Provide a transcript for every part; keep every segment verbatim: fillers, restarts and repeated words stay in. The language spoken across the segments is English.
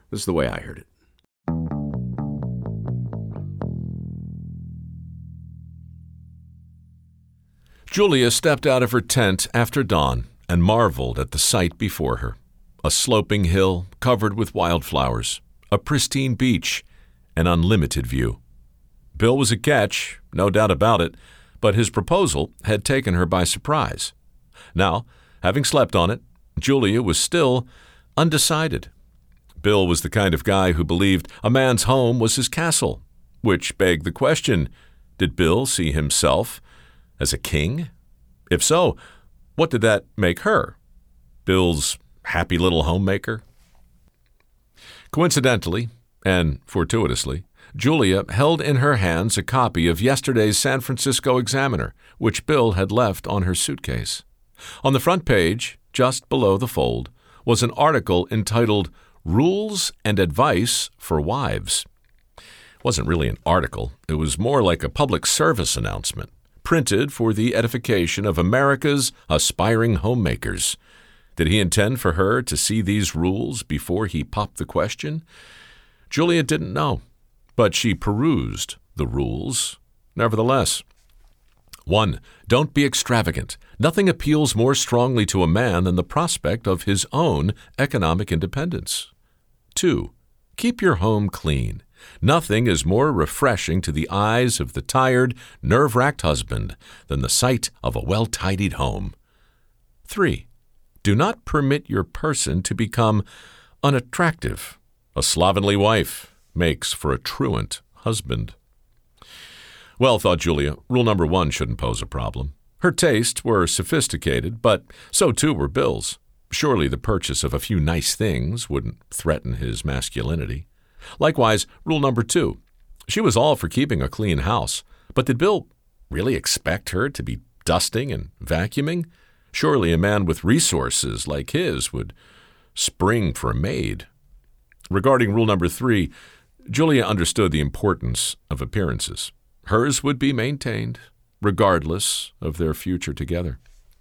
This is the way I heard it. Julia stepped out of her tent after dawn and marveled at the sight before her. A sloping hill covered with wildflowers, a pristine beach, an unlimited view. Bill was a catch, no doubt about it, but his proposal had taken her by surprise. Now, having slept on it, Julia was still undecided. Bill was the kind of guy who believed a man's home was his castle, which begged the question, did Bill see himself as a king? If so, what did that make her? Bill's happy little homemaker? Coincidentally, and fortuitously, Julia held in her hands a copy of yesterday's San Francisco Examiner, which Bill had left on her suitcase. On the front page, just below the fold, was an article entitled Rules and Advice for Wives. It wasn't really an article. It was more like a public service announcement, printed for the edification of America's aspiring homemakers. Did he intend for her to see these rules before he popped the question? Julia didn't know, but she perused the rules nevertheless. One, don't be extravagant. Nothing appeals more strongly to a man than the prospect of his own economic independence. Two, keep your home clean. Nothing is more refreshing to the eyes of the tired, nerve-racked husband than the sight of a well-tidied home. Three, do not permit your person to become unattractive. A slovenly wife makes for a truant husband. Well, thought Julia, rule number one shouldn't pose a problem. Her tastes were sophisticated, but so too were Bill's. Surely the purchase of a few nice things wouldn't threaten his masculinity. Likewise, rule number two. She was all for keeping a clean house, but did Bill really expect her to be dusting and vacuuming? Surely a man with resources like his would spring for a maid. Regarding rule number three, Julia understood the importance of appearances. Hers would be maintained, regardless of their future together.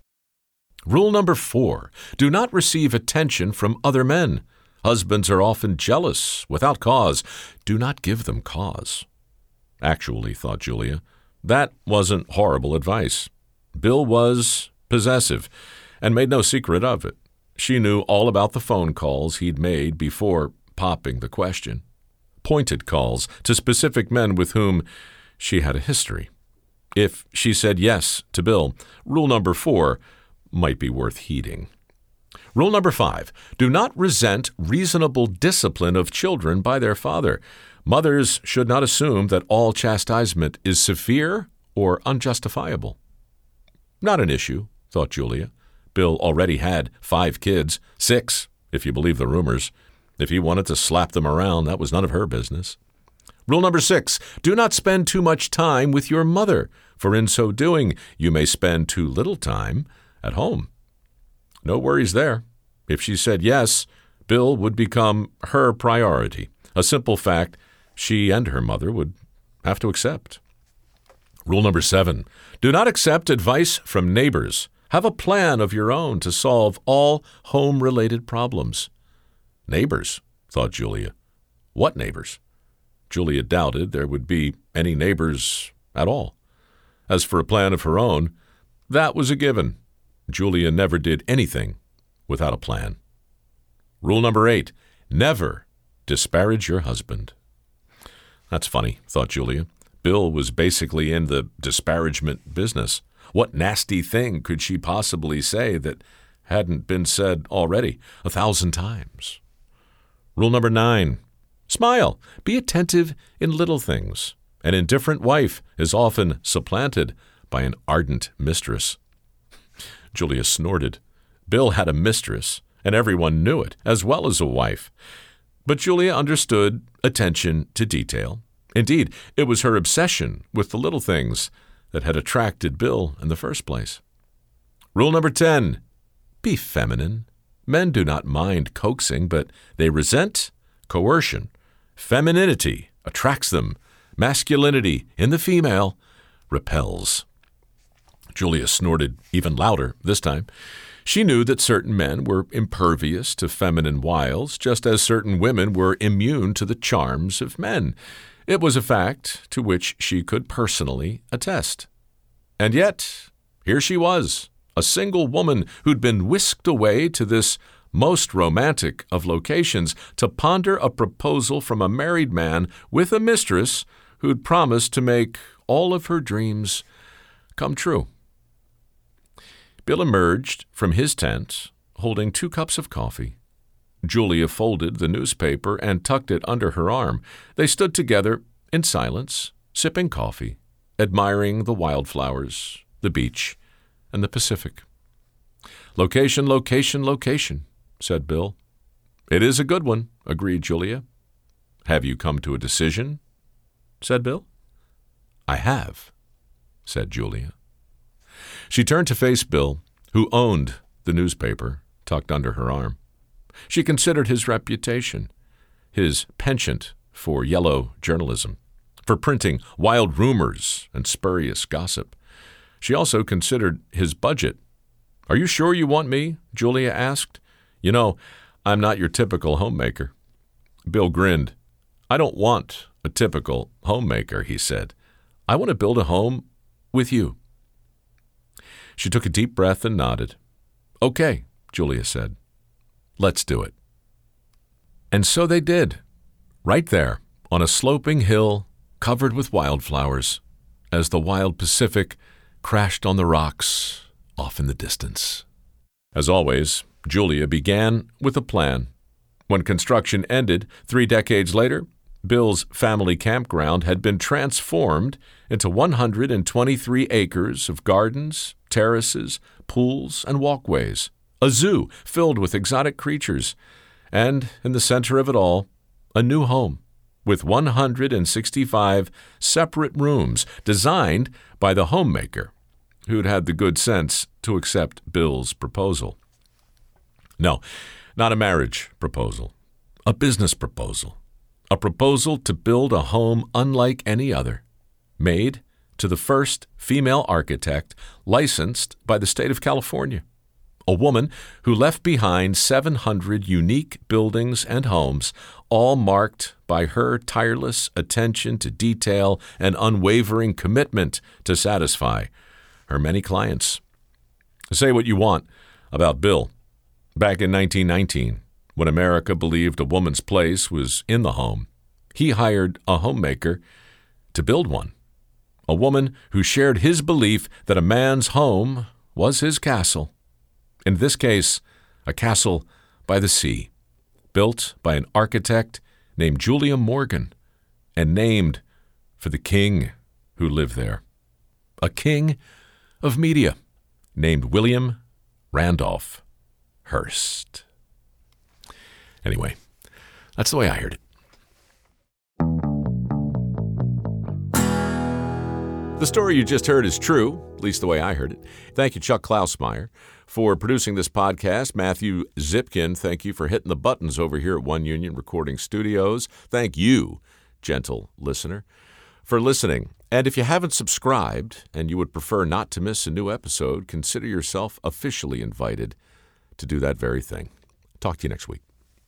Rule number four, do not receive attention from other men. Husbands are often jealous without cause. Do not give them cause. Actually, thought Julia, that wasn't horrible advice. Bill was possessive and made no secret of it. She knew all about the phone calls he'd made before popping the question. Pointed calls to specific men with whom she had a history. If she said yes to Bill, rule number four might be worth heeding. Rule number five, do not resent reasonable discipline of children by their father. Mothers should not assume that all chastisement is severe or unjustifiable. Not an issue, thought Julia. Bill already had five kids, six, if you believe the rumors. If he wanted to slap them around, that was none of her business. Rule number six, do not spend too much time with your mother, for in so doing, you may spend too little time at home. No worries there. If she said yes, Bill would become her priority, a simple fact she and her mother would have to accept. Rule number seven, do not accept advice from neighbors. Have a plan of your own to solve all home-related problems. Neighbors, thought Julia. What neighbors? Julia doubted there would be any neighbors at all. As for a plan of her own, that was a given. Julia never did anything without a plan. Rule number eight, never disparage your husband. That's funny, thought Julia. Bill was basically in the disparagement business. What nasty thing could she possibly say that hadn't been said already a thousand times? Rule number nine, smile. Be attentive in little things. An indifferent wife is often supplanted by an ardent mistress. Julia snorted. Bill had a mistress, and everyone knew it, as well as a wife. But Julia understood attention to detail. Indeed, it was her obsession with the little things that had attracted Bill in the first place. Rule number ten, be feminine. Men do not mind coaxing, but they resent coercion. Femininity attracts them. Masculinity in the female repels. Julia snorted even louder this time. She knew that certain men were impervious to feminine wiles, just as certain women were immune to the charms of men. It was a fact to which she could personally attest. And yet, here she was, a single woman who'd been whisked away to this most romantic of locations to ponder a proposal from a married man with a mistress who'd promised to make all of her dreams come true. Bill emerged from his tent holding two cups of coffee. Julia folded the newspaper and tucked it under her arm. They stood together in silence, sipping coffee, admiring the wildflowers, the beach, and the Pacific. "Location, location, location," said Bill. "It is a good one," agreed Julia. "Have you come to a decision?" said Bill. "I have," said Julia. She turned to face Bill, who owned the newspaper tucked under her arm. She considered his reputation, his penchant for yellow journalism, for printing wild rumors and spurious gossip. She also considered his budget. "Are you sure you want me?" Julia asked. "You know, I'm not your typical homemaker." Bill grinned. "I don't want a typical homemaker," he said. "I want to build a home with you." She took a deep breath and nodded. "Okay," Julia said. "Let's do it." And so they did, right there on a sloping hill covered with wildflowers, as the wild Pacific crashed on the rocks off in the distance. As always, Julia began with a plan. When construction ended, three decades later, Bill's family campground had been transformed into one hundred twenty-three acres of gardens, terraces, pools, and walkways, a zoo filled with exotic creatures, and, in the center of it all, a new home with one hundred sixty-five separate rooms designed by the homemaker who'd had the good sense to accept Bill's proposal. No, not a marriage proposal, a business proposal. A proposal to build a home unlike any other, made to the first female architect licensed by the state of California, a woman who left behind seven hundred unique buildings and homes, all marked by her tireless attention to detail and unwavering commitment to satisfy her many clients. Say what you want about Bill. Back in nineteen nineteen, when America believed a woman's place was in the home, he hired a homemaker to build one, a woman who shared his belief that a man's home was his castle. In this case, a castle by the sea, built by an architect named Julia Morgan and named for the king who lived there, a king of media named William Randolph Hearst. Anyway, that's the way I heard it. The story you just heard is true, at least the way I heard it. Thank you, Chuck Klausmeyer, for producing this podcast. Matthew Zipkin, thank you for hitting the buttons over here at One Union Recording Studios. Thank you, gentle listener, for listening. And if you haven't subscribed and you would prefer not to miss a new episode, consider yourself officially invited to do that very thing. Talk to you next week.